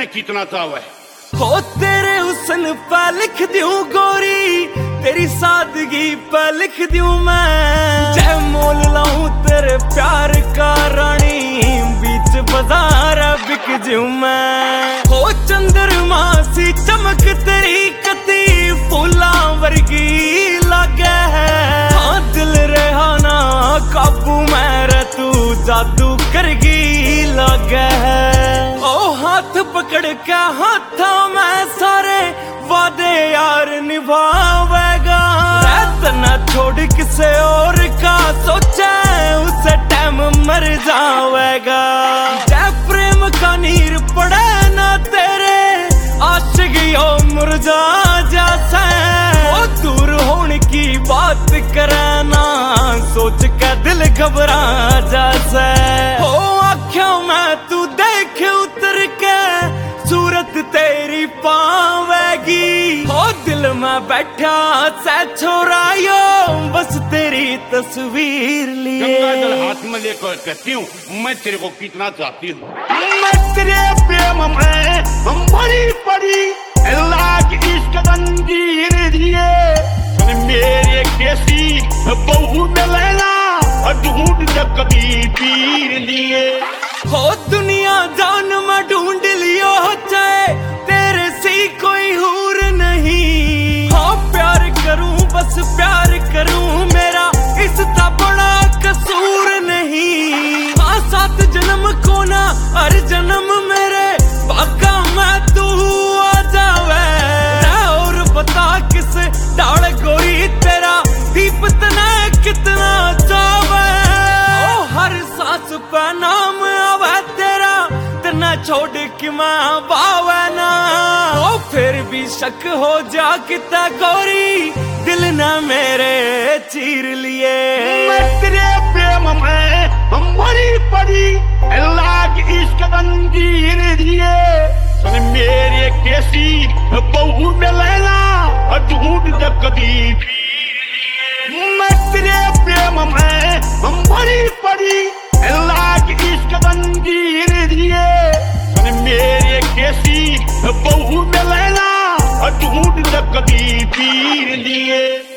जीतना चाहे हो तेरे हुस्न पे लिख दूं गोरी, तेरी सादगी पे लिख दूं मैं, जय मोल लाऊं तेरे प्यार का रानी, बीच बाजार बिक जूं मैं। हो चंद्रमा सी चमक तेरी कती, फूला वर्गी लागे है, हाँ दिल रहा ना काबू में रे, तू जादू करगी लागे है। ओ हाथ पकड़ के हाथों में सारे वादे यार निभावेगा, तना छोड़ किसे और का सोचे उसे टाइम मर जावेगा। जय प्रेम का नीर पड़े ना तेरे आशिकी ओ मुरझा जैसे, वो दूर होने की बात करे ना सोच के दिल घबरा जैसे। हो आँखों में तू देख उतर के सूरत तेरी पावेगी, हो दिल में बैठा से छोरायो बस तेरी तस्वीर लिए। हाथ में लेकर कहती हूँ मैं तेरे को कितना चाहती हूँ, मैं तेरे प्रेम में मरी पड़ी लाख इश्क तंजीर दिए, मेरे कैसी बहू में लेना ढूंढ कभी पीर लिए। हो दुनिया जान में ढूंढ लियो चाहे तेरे से कोई हूर नहीं, हाँ प्यार करूं बस प्यार करूं मेरा इसका बड़ा कसूर नहीं, हाँ 7 जन्म को ना हर जन्म मेरे बाका मैं तू आ जावे, और बता किस डाल गोरी तेरा दीप तना कितना चावे। ओ हर सांस पे नाम आवे तेरा, तना छोड़ के मैं बावे ना, ओ फिर भी शक हो जा किता गोरी दिल ना मेरे चीर लिए। मैं तेरे प्रेम में मरी पड़ी लाख इश्क तंजीर दिए, मेरे कैसी बहू में लेना ढूंढ कभी मैं तेरे प्रेम में मरी पड़ी लाख इश्क तंजीर दिए, मेरे कैसी बहू में लेना ढूंढ कभी पीर लिए।